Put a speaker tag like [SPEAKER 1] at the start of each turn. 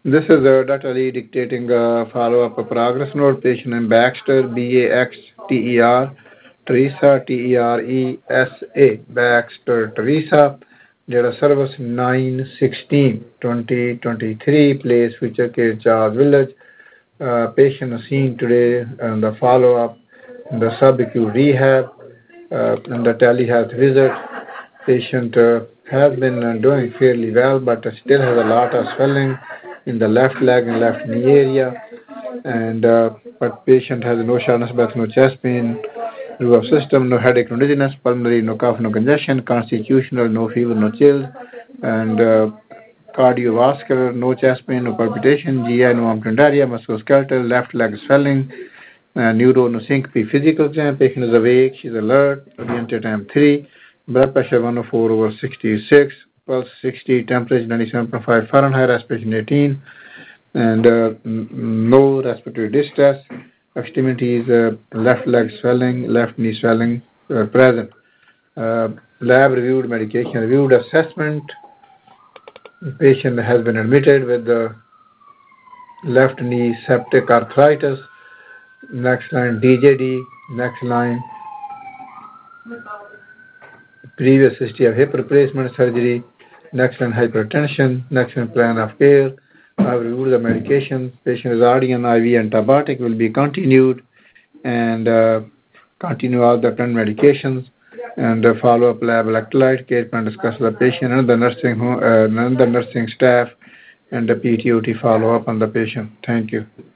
[SPEAKER 1] This is Dr. Ali dictating follow-up progress note. Patient in Baxter, Baxter, Teresa, Teresa, Baxter, Teresa. Date of service 9/16/2023. Place Future Care Charles Village. Patient seen today and the follow-up in the subacute rehab and the telehealth visit. Patient has been doing fairly well, but still has a lot of swelling in the left leg and left knee area. And but patient has no shortness of breath, no chest pain, nervous system, no headache, no dizziness, pulmonary, no cough, no congestion, constitutional, no fever, no chills, and cardiovascular, no chest pain, no palpitation, GI, no vomiting, diarrhea, musculoskeletal, left leg swelling, neuro, no syncope, physical exam. Patient is awake, she's alert, oriented time 3, blood pressure 104/66, pulse 60, temperature 97.5 Fahrenheit, respiration 18, and no respiratory distress. Extremities, left leg swelling, left knee swelling present. Lab reviewed, medication reviewed, assessment. The patient has been admitted with the left knee septic arthritis. Next line DJD. Next line previous history of hip replacement surgery. Next line hypertension. Next line plan of care. I've reviewed the medication. Patient is already on IV antibiotic, will be continued, and continue all the current medications, and follow up lab electrolyte care plan discuss with the patient and the nursing home, and the nursing staff, and the PTOT follow up on the patient. Thank you.